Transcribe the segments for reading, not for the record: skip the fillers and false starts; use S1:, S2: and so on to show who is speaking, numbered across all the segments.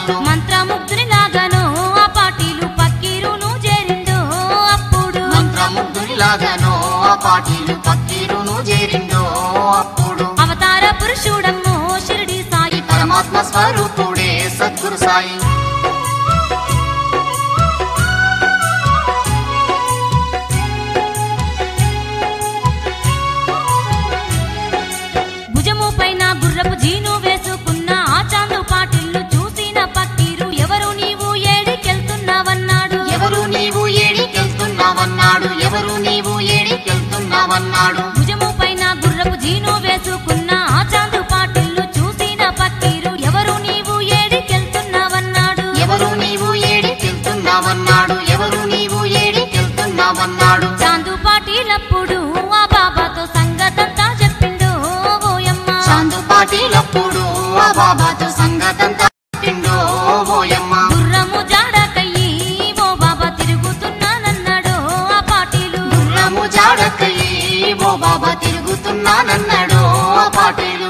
S1: పాటిల్లు
S2: మంత్రముగ్ధునిలాగానో ఆ పాటిలు పక్కీరును చేరిందో అప్పుడు
S1: మంత్రముగ్ధునిలాగానో ఆ పాటిల్లు పక్కీరును చేరిందో అప్పుడు
S2: అవతార పురుషుడమ్మో షిరిడి సాయి
S1: పరమాత్మ స్వరూపుడే సద్గురు సాయి
S2: భుజము పైన గుర్రపు జీను వేసుకున్న ఆ చాందు పాటిల్లు చూసిన పక్కీరు ఎవరు నీవు ఏడికెళ్తున్నావన్నాడు
S1: ఎవరు నీవు ఏడికెళ్తున్నావన్నాడు ఎవరు నీవు ఏడికెళ్తున్నావన్నాడు
S2: భుజము పైన గుర్రపు జీను వేసుకున్న ఆ చాందు పాటిల్లు చూసిన పక్కీరు ఎవరు నీవు ఏడికెళ్తున్నావన్నాడు
S1: ఎవరు నీవు ఏడికెళ్తున్నావన్నాడు ఎవరు నీవు ఏడికెళ్తున్నావన్నాడు
S2: చాందు పాటిలప్పుడు ఆ బాబాతో సంగతంతా చెప్పిండు ఓయమ్మ
S1: చాందు పాటిలప్పుడు ఆ బాబాతో సంగతంతా చెప్పిండు ఓయమ్మ
S2: గుర్రము జాడకయ్యి ఓ బాబా తిరుగుతున్నానన్నాడు ఆ పాటిలు
S1: గుర్రము జాడకయ్యి ఓ బాబా తిరుగుతున్నానన్నాడు ఆ పాటీలు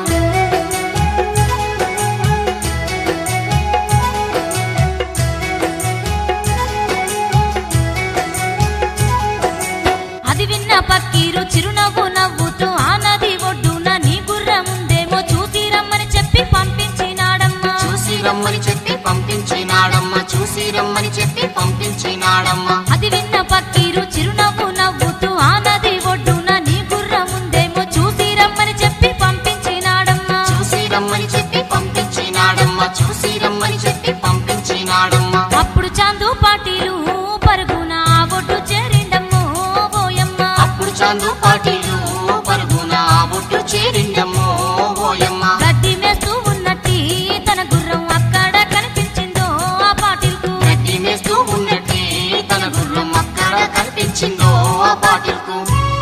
S2: అది విన్న పక్కీరు చిరునవ్వు నవ్వుతూ ఆ నది ఒడ్డున నీ గుర్రముందేమో చూసి రమ్మని చెప్పి పంపించినాడమ్మా
S1: చూసి రమ్మని చెప్పి పంపించినాడమ్మ చూసి రమ్మని చెప్పి పంపించినాడమ్మ
S2: అది విన్న పక్కీరు చిరునవ్వు నవ్వుతూ ఆ నది ఒడ్డున నీ గుర్రముందేమో చూసి రమ్మని చెప్పి పంపించినాడమ్మా
S1: చూసి రమ్మని చెప్పి పంపించినాడమ్మ చూసి రమ్మని చెప్పి పంపించినాడమ్మ
S2: అప్పుడు చాందు పాటీలు పరుగున ఆ ఒడ్డు చేరిండమ్మో ఓయమ్మ
S1: అప్పుడు చాందు పాటీలు పరుగున బొట్టు చేరిండమ్మో ఓయమ్మ
S2: గడ్డి మేస్తూ ఉన్నట్టి తన గుర్రం అక్కడ కనిపించిందో ఆ పాటిల్కు
S1: గడ్డి మేస్తూ ఉన్నట్టే తన గుర్రం అక్కడ కనిపించిందో ఆ పాటిల్కు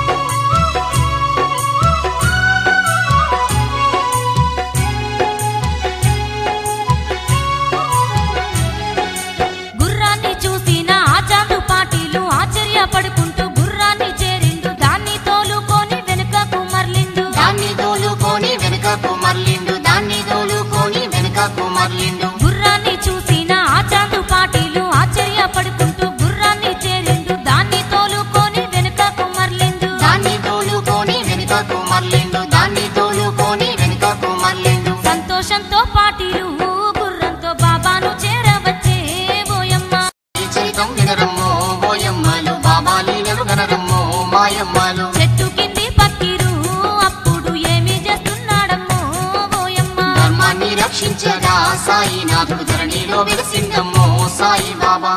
S2: గుర్రాన్ని చూసిన ఆ చాందు పాటీలు ఆశ్చర్యపడుకుంటూ గుర్రాన్ని చేరిండు దాన్ని తోలుకొని వెనుకకు మర్లిండు
S1: దాన్ని దోలుకొని వెనుకకు మర్లిండు దాన్ని దోలుకొని వెనుకకు మర్లిండు
S2: గుర్రాన్ని చూసిన ఆ చాందు పాటీలు ఆశ్చర్యపడుకుంటూ గుర్రాన్ని చేరిండు దాన్ని తోలుకొని వెనుకకు మర్లిండు
S1: దాన్ని తోలుకొని వెనుకకు మర్లిండు దాన్ని తోలుకొని వెనుకకు మర్లిండు
S2: సంతోషంతో పాటీలు గుర్రంతో బాబాను చేరవచ్చే ఓయమ్మ
S1: ఈ చరితం వినరమ్మో ఓయమ్మలు బాబా లీలలు గనరమ్మో మాయమ్మలు
S2: చెట్టు కింది పక్కీరు అప్పుడు ఏమి చేస్తున్నాడమ్మో ఓయమ్మ
S1: ధర్మాన్ని రక్షించగా సాయినాథుడు ధరణిలో వెలిసిందమ్మో సాయి బాబా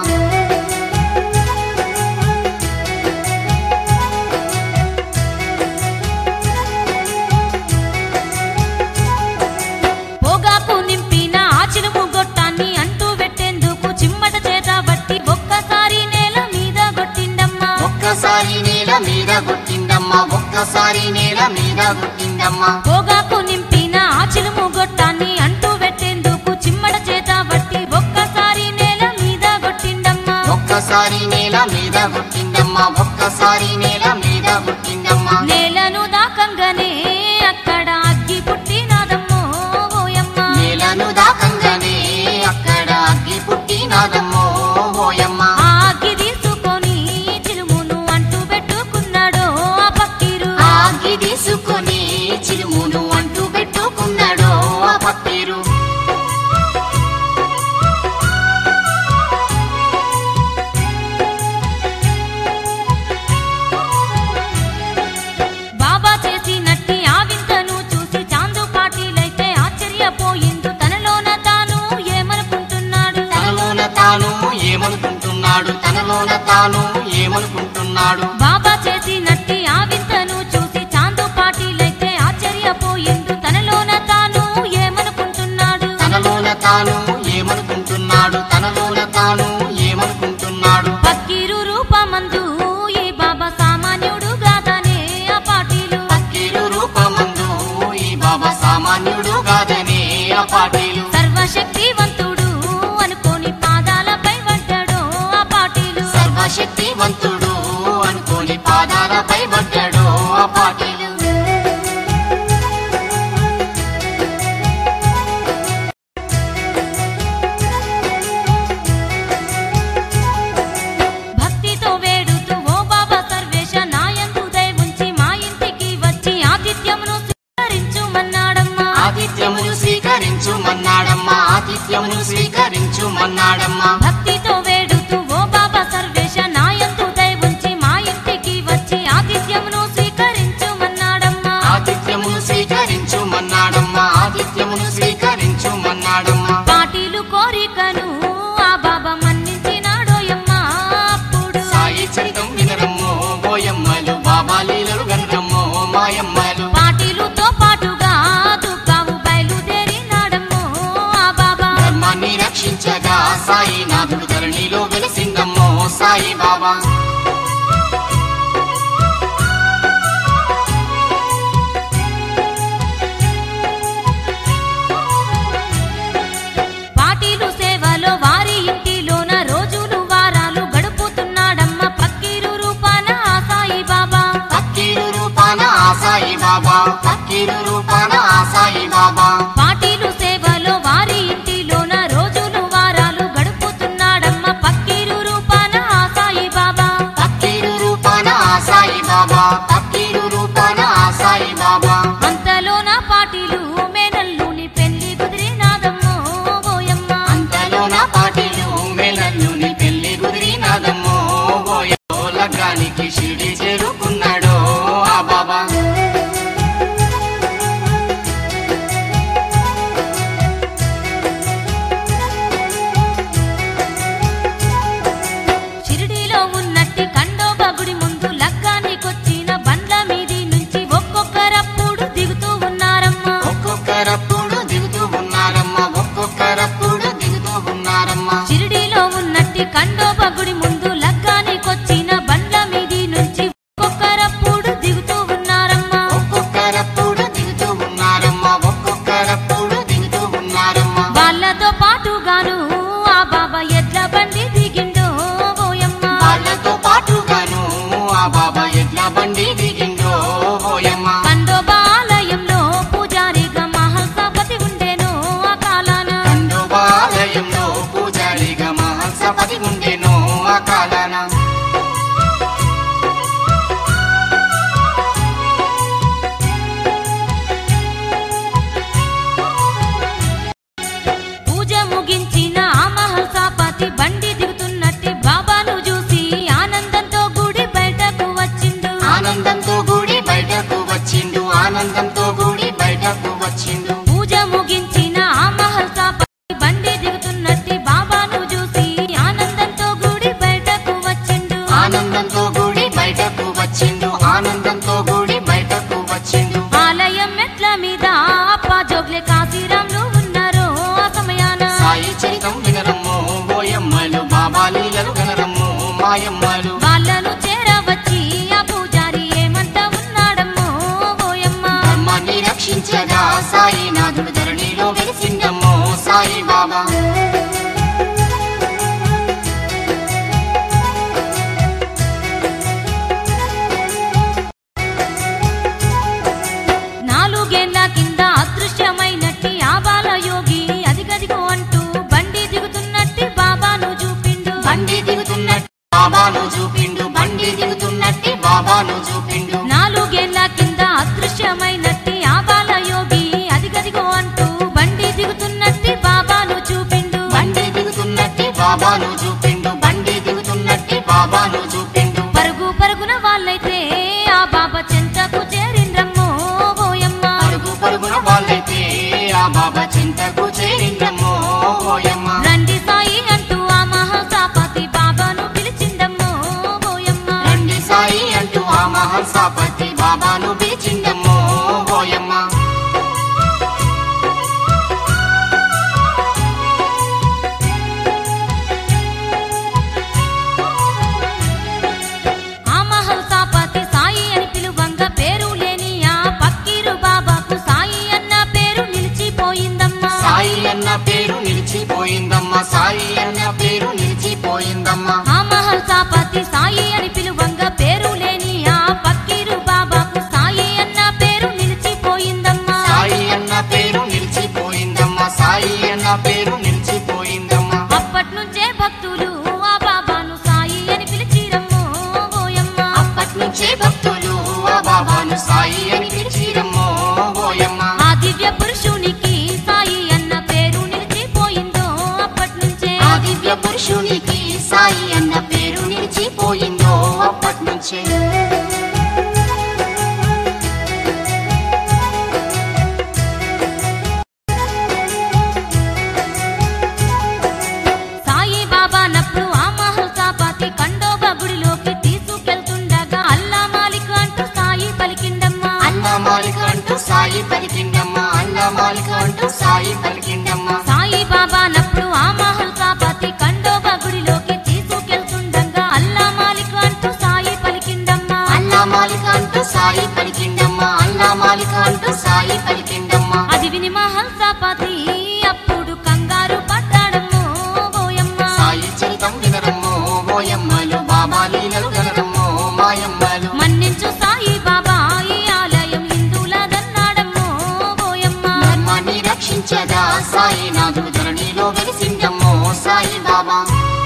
S2: పొగాకు నింపిన ఆ చిలుము గొట్టాన్ని అంటూ పెట్టేందుకు చిమ్మట చేత బట్టి ఒక్కసారి నేల మీద కొట్టిండమ్మా
S1: ఒక్కసారి నేల మీద కొట్టిందమ్మా ఒక్కసారి నేల మీద కొట్టిందమ్మా
S2: పొగాకు నింపిన ఆ చిలుము గొట్టాన్ని అంటూ పెట్టేందుకు చిమ్మట చేత బట్టి ఒక్కసారి నేల మీద కొట్టిండమ్మా
S1: ఒక్కసారి నేల మీద కొట్టిందమ్మా ఒక్కసారి నేల మీద కొట్టిందమ్మా
S2: నేలను దాకంగానే అక్కడ అగ్గి పుట్టినాదమ్మో ఓయమ్మ
S1: నేలను దాకంగానే అక్కడ అగ్గి పుట్టినాదమ్మో ఓయమ్మ
S2: ఆ అగ్గి తీసుకొని చిలుమును అంటూ పెట్టుకున్నాడో ఆ పక్కీరు
S1: ఆ అగ్గి తీసుకొని చిలుమును అంటూ పెట్టుకున్నాడో ఆ పక్కీరు
S2: బాబా చేసినట్టి ఆ వింతను చూసి చాందు పాటీలైతే ఆశ్చర్యపోయిండు తనలోన తాను ఏమనుకుంటున్నాడు
S1: తనలోన తాను ఏమనుకుంటున్నాడు తనలోన తాను ఏమనుకుంటున్నాడు
S2: బాబా చేసినట్టి ఆ వింతను చూసి చాందు పాటీలైతే ఆశ్చర్యపోయిండు తనలోన తాను ఏమనుకుంటున్నాడు
S1: తనలోన తాను ఏమనుకుంటున్నాడు తనలోన తాను ఏమనుకుంటున్నాడు
S2: పక్కీరు రూపమందు ఈ బాబా సామాన్యుడు గాదనే ఆ పాటీలు
S1: పక్కీరు రూపమందు ఈ బాబా సామాన్యుడు కాదనే ఆ పాటీలు
S2: సర్వశక్తివంతుడు అనుకోని పాదాలపై పడ్డాడో ఆ పాటీలు
S1: సర్వశక్తివంతుడు అనుకోని సాయినాథుడు ధరణిలో వెలిసిందమ్మో సాయిబాబా.
S2: పాటీలు సేవలో వారి ఇంటిలోన రోజులు వారాలు గడుపుతున్నాడమ్మ పక్కీరు రూపాన ఆ సాయిబాబా.
S1: పక్కీరు రూపాన ఆ సాయిబాబా, పక్కీరు రూపాన ఆ సాయిబాబా.
S2: పాటీలు సేవలో వారి ఇంటిలోన రోజులు వారాలు గడుపుతున్నాడమ్మ పక్కీరు రూపాన ఆ సాయిబాబా.
S1: పక్కీరు రూపాన ఆ సాయిబాబా, పక్కీరు రూపాన ఆ సాయిబాబా.
S2: అంతలోన పాటీలు మేనల్లుని పెళ్లి కుదిరినాదమ్మో ఓయమ్మ.
S1: అంతలోన పాటిలు మేనల్లుని పెళ్లి కుదిరినాదమ్మో ఓయో. లగ్గానికి షిరిడి చేరుకున్నాడో ఆ బాబా.
S2: షిరిడీలో ఉన్నట్టి ఖండోబా గుడి ముందు లగ్గానికొచ్చిన బండ్ల మీది నుంచి ఒక్కొక్కరప్పుడు దిగుతూ ఉన్నారమ్మ.
S1: ఒక్కొక్కరప్పుడు దిగుతూ ఉన్నారమ్మా, ఒక్కొక్కరప్పుడు దిగుతూ ఉన్నారమ్మా.
S2: షిరిడీలో ఉన్నట్టి ఖండోబా గుడి ముందు లగ్గానికొచ్చిన బండ్ల మీది నుంచి ఒక్కొక్కరప్పుడు దిగుతూ ఉన్నారమ్మ.
S1: ఒక్కొక్కరప్పుడు దిగుతూ ఉన్నారమ్మా, ఒక్కొక్కరప్పుడు దిగుతూ ఉన్నారమ్మా.
S2: వాళ్ళతో పాటుగాను ఆ బాబా ఎడ్ల బండి దిగిండో ఓయమ్మ.
S1: వాళ్ళతో పాటుగాను ఆ బాబా ఎడ్ల బండి దిగిందో ఓయమ్మ.
S2: ఖండోబా ఆలయంలో పూజారిగా మహల్సాపతి ఉండేను ఆ కాలాన.
S1: ఖండోబాలయంలో పూజారిగా మహల్సపతి ఉండెనో ఆ కాలాన.
S2: పూజ ముగించిన ఆ మహల్సాపతి బండి దిగుతున్నట్టి బాబాను చూసి ఆనందంతో గుడి బయటకు వచ్చిండు.
S1: ఆనందంతో గుడి బయటకు వచ్చిండు, ఆనందంతో గుడి బయటకు వచ్చిండు.
S2: పూజ ముగించిన ఆ మహల్సాపతి బండి దిగుతున్నట్టి బాబాను చూసి ఆనందంతో గుడి బయటకు వచ్చిండు.
S1: ఆనందంతో గుడి బయటకు వచ్చిండు, ఆనందంతో గుడి బయటకు వచ్చిండు.
S2: ఆలయం మెట్ల మీద అప్పా జోగ్లే కాశీరాములు ఉన్నారు ఆ సమయాన.
S1: సాయి చరితం వినరమ్మో ఓయమ్మలు, బాబా లీలలు వినరమ్మో మాయమ్మలు.
S2: వాళ్ళను చేరవచ్చి ఆ పూజారి ఏమంట ఉన్నాడమ్మో ఓయమ్మ.
S1: ధర్మాన్ని రక్షించగా సాయినాథుడు ధరణిలో వెలిసిందమ్మో సాయిబాబా.
S2: నాలుగేళ్ల కింద అదృశ్యమైనట్టి ఆ బాలయోగి అదిగదిగో అంటూ బండి దిగుతున్నట్టి బాబాను చూపిండు.
S1: బండి దిగుతున్నట్టు బాబాను చూపిండు, బండి దిగుతున్నట్టి బాబాను చూపిండు.
S2: నాలుగేళ్ల కింద అదృశ్యమైనట్టి ఆ బాలయోగి అదిగదిగో అంటూ బండి దిగుతున్నట్టి బాబాను చూపిండు.
S1: బండి దిగుతున్నట్టి బాబాను చూపిండు, బండి దిగుతున్నట్టి బాబాను చూపిండు.
S2: పరుగు పరుగున వాళ్ళైతే ఆ బాబా చెంతకు చేరిండ్రమ్మో ఓయమ్మ.
S1: పరుగు పరుగున వాళ్ళైతే ఆ బాబా చింతకు చేరిందమ్మో ఓయమ్మ.
S2: రండి సాయి అంటూ ఆ మహాసాపతి బాబాను పిలిచిందమ్మో ఓయమ్మ.
S1: రండి సాయి అంటూ ఆ మహల్సాపతి బాబాను పిలిచిందమ్మో ఓయమ్మ.
S2: ఆ మహల్సాపతి సాయి అని పిలువంగా పేరు లేని ఆ పక్కీరు బాబాకు సాయి అన్న పేరు నిలిచిపోయిందమ్మా.
S1: సాయి అన్న పేరు నిలిచిపోయిందమ్మా, సాయి అన్న పేరు నిలిచిపోయిందమ్మా.
S2: ఆ మహల్సాపతి సాయి అని పిలువంగా పేరు లేని ఆ పక్కీరు బాబాకు సాయి అన్న పేరు నిలిచిపోయిందమ్మా.
S1: సాయి అన్న పేరు నిలిచిపోయిందమ్మా, సాయి అన్న పేరు నిలిచిపోయిందమ్మా.
S2: అప్పట్నుంచే భక్తులు ఆ బాబాను సాయి అని పిలిచిరమ్మో ఓయమ్మ.
S1: అప్పట్నుంచే భక్తులు ఆ బాబాను సాయి అని పిలిచిరమ్మో ఓయమ్మ.
S2: ఆ దివ్య పురుషునికి సాయి అన్న పేరు నిలిచిపోయిందో అప్పట్నుంచే.
S1: ఆ దివ్య పురుషునికి సాయి అన్న పేరు నిలిచిపోయిందో అప్పట్నుంచే.
S2: సాయి బాబా నప్పుడు ఆ మహల్సాపతి ఖండోబా గుడిలోకి తీసుకెళ్తుండగా అల్లా మాలిక్ అంటూ సాయి పలికిండమ్మా.
S1: అల్లా మాలిక్ అంటూ సాయి పలికిండమ్మా, అల్లా మాలిక్ అంటూ సాయి పలికిండమ్మా.
S2: సాయి బాబా నప్పుడు ఆ మహల్సాపతి ఖండోబా గుడి
S1: వినరమ్మో ఓయమ్మలు బాబా లీలలు గనరమ్మో మాయమ్మలు
S2: మన్నించు సాయి బాబా ఈ ఆలయం హిందువులదన్నాడమ్మో ఓయమ్మ
S1: ధర్మాన్ని రక్షించగా సాయినాథుడు ధరణిలో వెలిసిందమ్మో సాయి బాబా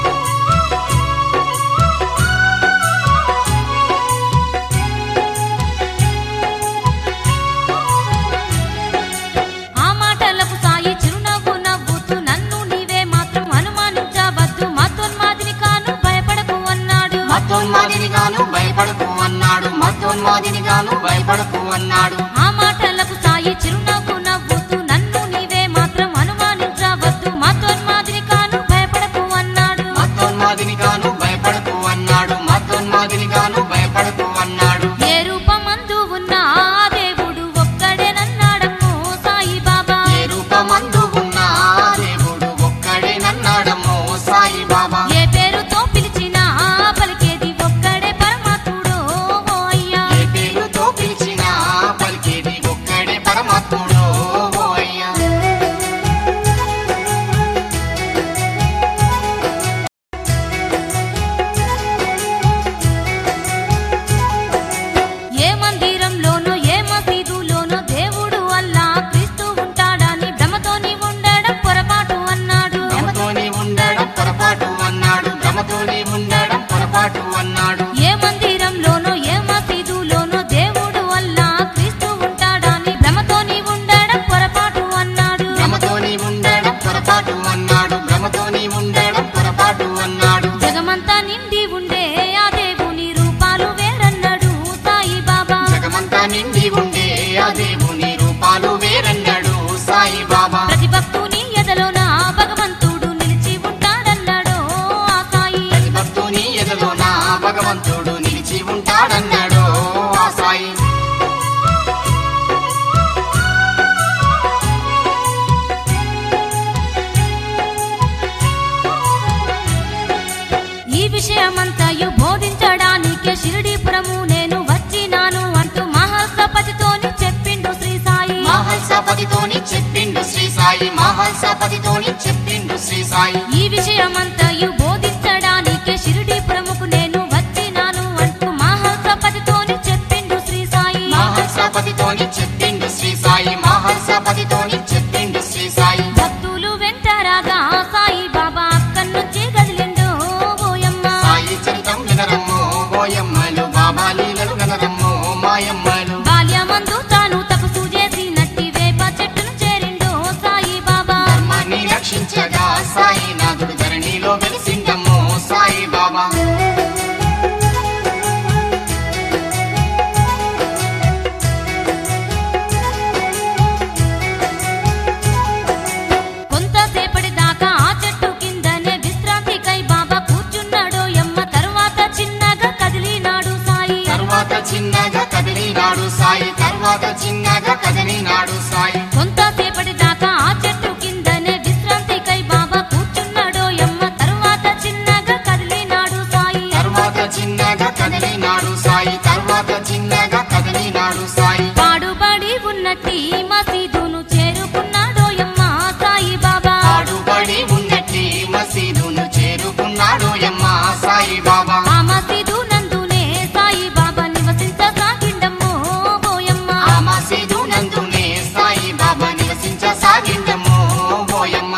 S2: ఆ మాటలకు సాయి చిరునవ్వు నవ్వుతూ నన్ను నీవే మాత్రం అనుమానించవద్దు మతోన్మాదిని కాను భయపడకు అన్నాడు
S1: మతోన్మాదినిగాను భయపడకు అన్నాడు మతోన్మాదినిగాను భయపడకు అన్నాడు
S2: ఆ మాటలకు సాయి చిరునవ్వు నవ్వుతూ నన్ను నీవే మాత్రం అనుమానించవద్దు మతోన్మాదిని కాను భయపడకు అన్నాడు
S1: మతోన్మాదినిగాను భయపడకు అన్నాడు మతోన్మాదినిగాను భయపడకు అన్నాడు
S2: ఏ రూపమందు ఉన్న ఆ దేవుడు ఒక్కడేనన్నాడమ్మో సాయి బాబా
S1: ఏ రూపమందు ఉన్న ఆ దేవుడు ఒక్కడేనన్నాడమ్మో సాయి బాబా
S2: ఏ పేరుతో పిలిచినా పలికేది ఒక్కడే పరమాత్ముడో ఓ అయ్యా
S1: ఏ పేరుతో పిలిచినా పలికేది ఒక్కడే పరమాత్ముడో ఓ అయ్యా
S2: ఏ మందిరంలోనో ఏ మసీదులోనో దేవుడు అల్లా క్రీస్తు ఉంటాడని భ్రమతోని ఉండడం పొరపాటు అన్నాడు
S1: భ్రమతోని ఉండడం పొరపాటు అన్నాడు భ్రమతోని ఉండడం పొరపాటు అన్నాడు
S2: ఏ మందిరంలోనో ఏ మసీదులోనో దేవుడు అల్లా క్రీస్తు ఉంటాడని భ్రమతోని ఉండడం పొరపాటు అన్నాడు
S1: భ్రమతోని ఉండడం పొరపాటు అన్నాడు భ్రమతోని ఉండడం పొరపాటు అన్నాడు
S2: జగమంతా నిండి ఉండే ఆ దేవుని రూపాలు వేరన్నాడు సాయి బాబా
S1: జగమంతా నిండి ఉండే ఆ దేవుని రూపాలు వేరన్నాడు సాయి బాబా
S2: ప్రతి భక్తుని ఎదలోన భగవంతుడు నిలిచి ఉంటాడన్నాడు ఆ సాయి
S1: ప్రతి భక్తుని ఎదలో నా భగవంతుడు నిలిచి ఉంటాడన్నాడు ఆ సాయి
S2: ఈ విషయమంతయు బోధించడానికే షిరిడీపురము నేను వచ్చినాను అంటూ మహల్సపతితోని చెప్పిండు శ్రీ సాయి
S1: మహల్సపతితోని చెప్పిండు శ్రీ సాయి మహల్సపతితోని చెప్పిండు శ్రీ సాయి
S2: ఈ విషయమంతయు బోధించడానికే షిరిడీపురముకు నేను వచ్చినాను అంటూ మహల్సపతితోని చెప్పిండు శ్రీ సాయి
S1: మహల్సపతితోని చెప్పిండు శ్రీ సాయి మహల్సపతితోని చెప్పిండు శ్రీ సాయి
S2: భక్తులు వెంటరాగా సాయి బాబా అక్కడి నుంచి కదిలిండు ఓయమ్మ
S1: సాయి చరితం వినరమ్మో ఓయమ్మలు బాబా లీలలు గనరమ్మో మాయమ్మలు
S2: బాల్యమందు తాను తపస్సు చేసినట్టి వేప చెట్టును చేరిండు సాయి బాబా
S1: ధర్మాన్ని రక్షించగా సాయినాథుడు ధరణిలో వెలిసిందమ్మో సాయి బాబా
S2: కొంతసేపటి దాకా ఆ చెట్టు కిందనే విశ్రాంతికై బాబా కూర్చున్నాడు యమ్మ తరువాత చిన్నగా కదిలినాడు సాయి
S1: తర్వాత చిన్నగా కదిలినాడు సాయి తర్వాత చిన్నగా కదిలినాడు సాయి
S2: కొంతసేపటి దాకా ఆ చెట్టు కిందనే విశ్రాంతికై బాబా కూర్చున్నాడు యమ్మ తరువాత చిన్నగా కదిలినాడు సాయి
S1: తర్వాత చిన్నగా కదిలినాడు సాయి తర్వాత చిన్నగా కదిలినాడు సాయి
S2: పాడుబడి ఉన్నట్టి మసీదును చేరుకున్నాడు యమ్మ సాయి బాబా
S1: పాడుబడి ఉన్నట్టి మసీదును చేరుకున్నాడు యమ్మ సాయి బాబా
S2: ఆ మసీదు నందునే సాయి బాబా నివసించసాగిండమ్మో ఓయమ్మ
S1: ఆ మసీదు నందునే సాయి బాబా నివసించసాగిందమ్మో ఓయమ్మ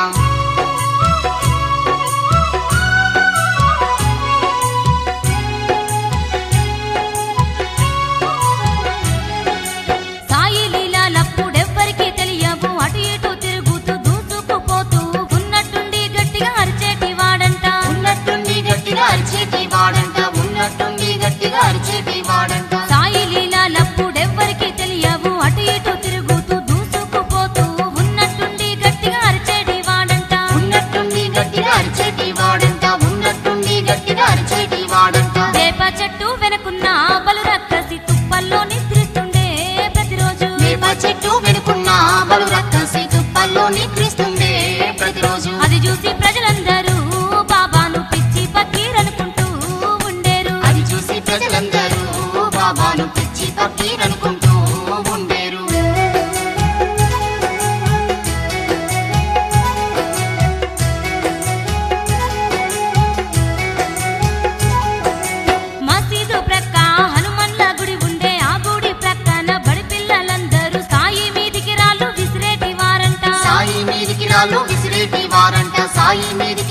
S2: సాయి లీలాలప్పుడెవ్వరికీ తెలియవు అటు ఇటు తిరుగుతూ దూసుకుపోతూ ఉన్నట్టుండి గట్టిగా అరిచేటి వాడంట
S1: ఉన్నట్టుండి గట్టిగా అరిచేటి వాడంట ఉన్నట్టుండి గట్టిగా అరిచేటి వాడంట
S2: సాయి లీలాలప్పుడెవ్వరికీ తెలియవు అటు ఇటు తిరుగుతూ దూసుకుపోతూ ఉన్నట్టుండి గట్టిగా అరిచేటి వాడంట
S1: ఉన్నట్టుండి గట్టిగా అరిచేటి వాడంట ఉన్నట్టుండి గట్టిగా అరిచేటి వాడంట
S2: వేప చెట్టు వెనుకున్న బలు రక్కసి తుప్పల్లో నిద్రిస్తుండే ప్రతిరోజు
S1: వేప చెట్టు వెనుకున్న బలు రక్కసి తుప్పల్లో నిద్రిస్తుండే ప్రతిరోజు
S2: అది చూసి ప్రజలందరూ బాబాను పిచ్చి పక్కీరనుకుంటూ ఉండేరు
S1: అది చూసి ప్రజలందరూ బాబాను పిచ్చి పక్కీరనుకుంటూ ఉండేరు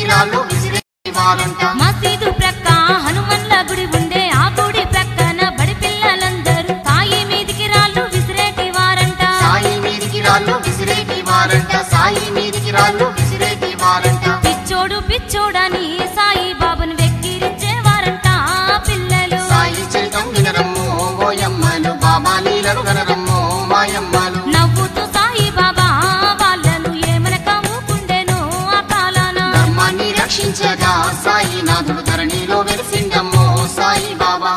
S1: రాళ్ళు విసిరేవారంట.
S2: మసీదు ప్రక్క హనుమన్ల గుడి ఉండే ఆ గుడి ప్రక్కన బడి పిల్లలందరూ సాయి మీదికి రాళ్ళు విసిరేటి వారంట.
S1: సాయి మీదికి రాళ్ళు విసిరేటి వారంట. సాయి మీదికి రాళ్ళు విసిరేటి వారంట.
S2: పిచ్చోడు పిచ్చోడని సాయి బాబాను వెక్కిరించేవారంట పిల్లలు.
S1: సాయి చరితం వినరమ్మో ఓయమ్మలు, బాబా లీలలు గనరమ్మో మాయమ్మలు.
S2: నవ్వుతూ సాయి బాబా వాళ్ళను ఏమనక మూకుండెను ఆ కాలాన.
S1: ధర్మాన్ని రక్షించగా సాయి నాథుడు ధరణిలో వెలిసిండమ్మో సాయి బాబా.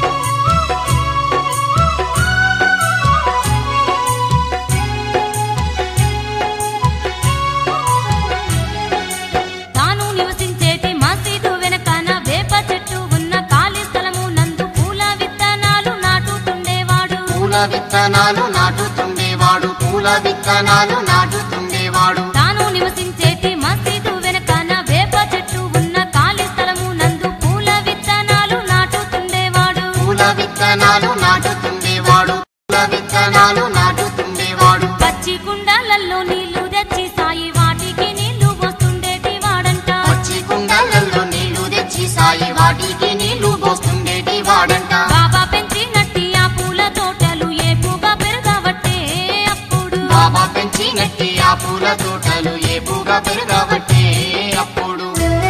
S2: తాను నివసించేటి మసీదు వెనకాన వేప చెట్టు ఉన్న ఖాళీ స్థలము నందు పూల విత్తనాలు నాటుతుండేవాడు.
S1: పూల విత్తనాలు నాటుతుండేవాడు. పూల విత్తనాలు నాటుతుండేవాడు.
S2: తాను నివసించేటి మసీదు వెనకాన వేప చెట్టు ఉన్న ఖాళీ స్థలము నందు పూల విత్తనాలు నాటుతుండేవాడు.
S1: పూల విత్తనాలు నాటుతుండేవాడు. పూల విత్తనాలు నాటుతుండేవాడు.
S2: పచ్చి కుండాలలో నీళ్లు తెచ్చి సాయి వాటికి నీళ్లు పోస్తుండేటి వాడంట.
S1: పచ్చి కుండలలో నీళ్లు తెచ్చి సాయి వాటికి నీళ్లు పోస్తుండేటి వాడంట.
S2: బాబా పెంచినట్టి ఆ పూల తోటలు ఏపుగా పెరగబట్టే అప్పుడు.
S1: బాబా పెంచినట్టి ఆ పూల తోటలు ఏపుగా పెరగబట్టే అప్పుడు.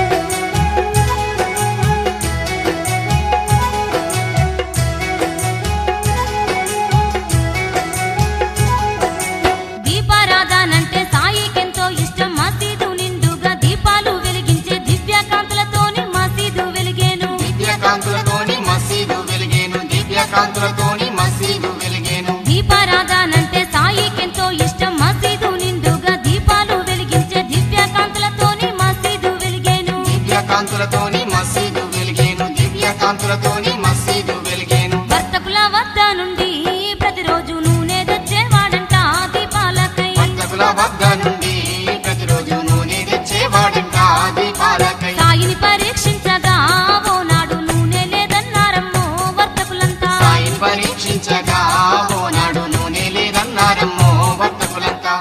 S2: దీపారాధనంటే సాయికెంతో ఇష్టం. మసీదు నిండుగా దీపాలు వెలిగించే దివ్యకాంతులతోని మసీదు వెలిగేను.
S1: దివ్యకాంతులతోని మసీదు వెలిగేను. దివ్యకాంతులతోని మసీదు వెలిగేను.
S2: దీపారాధనంటే సాయికెంతో ఇష్టం. మసీదు నిండుగా దీపాలు వెలిగించే దివ్యకాంతులతోని మసీదు వెలిగేను.
S1: దివ్యకాంతులతోని మసీదు వెలిగేను. దివ్యకాంతులతోని మసీదు వెలిగేను.
S2: వర్తకుల వద్ద నుండి ప్రతిరోజు నూనె తెచ్చేవాడంట దీపాలకై.
S1: వర్తకుల వద్ద నుండి ప్రతిరోజు నూనె తెచ్చేవాడంట దీపాలకై.
S2: సాయిని పరీక్షించగా ఓనాడు నూనె లేదన్నారమ్మో వర్తకులంతా.
S1: సాయిని పరీక్షించగా ఓనాడు నూనె లేదన్నారమ్మో వర్తకులంతా.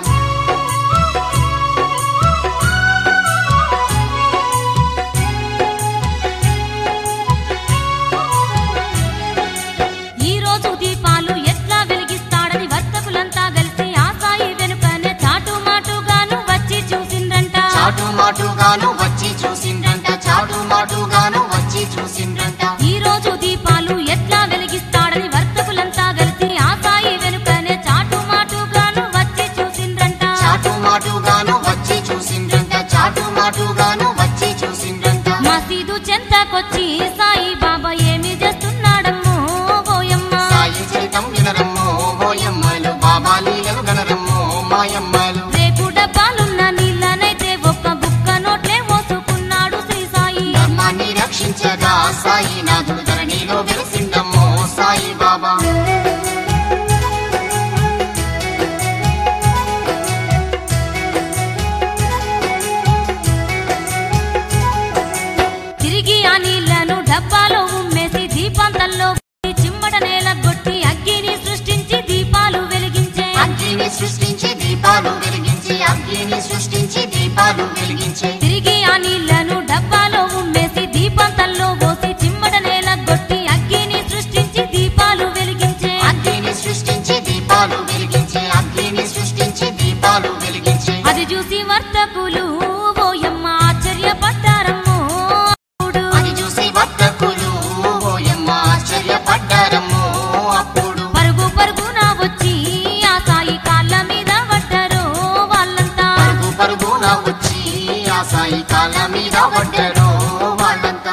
S2: ఈ రోజు దీపాలు ఎట్లా వెలిగిస్తాడని వర్తకులంతా కలిసి ఆ సాయి వెనుకనే చాటుమాటుగాను వచ్చి చూసిండ్రంట.
S1: చాటుమాటుగాను వచ్చి చూసిండ్రంట. చాటుమాటుగాను వచ్చి చూసిండ్రంట.
S2: ఈ రోజు దీపాలు ఎట్లా వెలిగిస్తాడని వర్తకులంతా కలిసి ఆ సాయి వెనుకనే చాటుమాటుగాను వచ్చి చూసిండ్రంట.
S1: చాటుమాటుగాను వచ్చి చూసిండ్రంట. చాటుమాటుగాను వచ్చి చూసిండ్రంట.
S2: మసీదు చెంతకొచ్చి సాయి బాబా ఏమి చేస్తున్నాడమ్మో ఓయమ్మ.
S1: సాయి చరితం వినరమ్మో ఓయమ్మలు, బాబా లీలలు గనరమ్మో మాయమ్మలు.
S2: రేపు డబ్బాలున్న నీళ్ళనైతే ఒక్క బుక్క నోట్లే మోసుకున్నాడు శ్రీ సాయి.
S1: ధర్మాన్ని రక్షించగా సాయి నాథుడు ధరణిలో వెలిసిండమ్మో సాయి బాబా.
S2: తిరిగి ఆ నీళ్లను డబ్బాలో ఉమ్మేసి దీపాంతంలో చిమ్మట నేల కొట్టి అగ్గిని సృష్టించి దీపాలు వెలిగించే.
S1: అగ్గిని సృష్టించి దీపాలు వెలిగించి. అగ్గిని సృష్టించి దీపాలు వెలిగించే.
S2: తిరిగి ఆ నీళ్లను డబ్బాలో ఉమ్మేసి దీపాంతంలో పోసి చిమ్మట నేల కొట్టి అగ్గిని సృష్టించి దీపాలు వెలిగించే.
S1: అగ్గిని సృష్టించి దీపాలు వెలిగించే. అగ్గిని సృష్టించి దీపాలు వెలిగించే.
S2: అది చూసి వర్తకులు ఓయమ్మ ఆశ్చర్యపడ్డారమ్మో అప్పుడు.
S1: అది చూసి వర్తకులు ఓయమ్మ ఆశ్చర్యపడ్డారమ్మో అప్పుడు.
S2: పరుగు పరుగున వచ్చి ఆ సాయి కాళ్ళ మీద పడ్డారు వాళ్ళంతా.
S1: పరుగు పరుగున వచ్చి ఆ సాయి కాళ్ళ మీద పడ్డారు వాళ్ళంతా.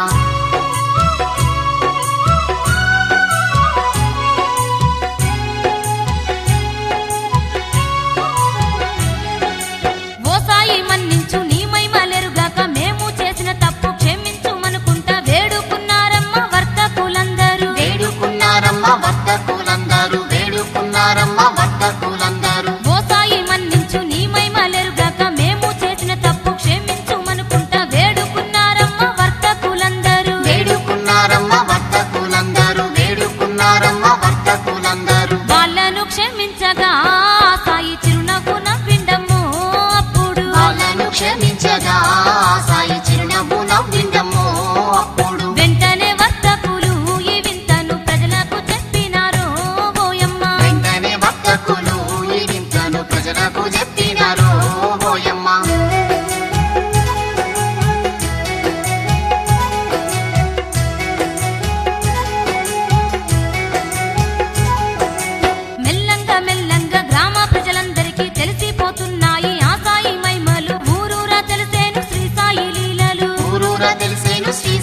S2: ఓ సాయి మన్నించు నీ మైమలెరుగాక మేము చేసిన తప్పు క్షమించుమనుకుంటా వేడుకున్నారమ్మ వర్తకులందరూ.
S1: వేడుకున్నారమ్మ వర్తకులందరూ. వేడుకున్నారమ్మ వర్తకులందరూ.
S2: ఓ సాయి మన్నించు నీ మైమలెరుగాక మేము చేసిన తప్పు క్షమించుమనుకుంటా వేడుకున్నారమ్మ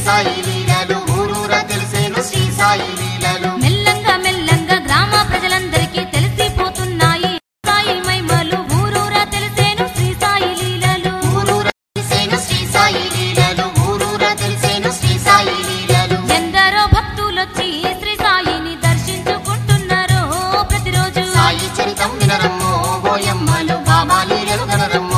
S1: సాయి లీలలు ఊరూరా తెలిసేను శ్రీ సాయి లీలలు
S2: మెల్లంగా మెల్లంగా గ్రామ ప్రజలందరికీ తెలిసిపోతున్నాయి సాయి మహిమలు ఊరూరా తెలిసేను శ్రీ సాయి లీలలు
S1: ఊరూరా తెలిసేను శ్రీ సాయి లీలలు ఊరూరా తెలిసేను శ్రీ సాయి లీలలు
S2: ఎందరో భక్తులొచ్చి శ్రీ సాయిని దర్శించుకుంటున్నారో ప్రతిరోజు
S1: సాయి చరితం వినరమ్మో ఓయమ్మలు బాబా లీలలు గనరమ్మో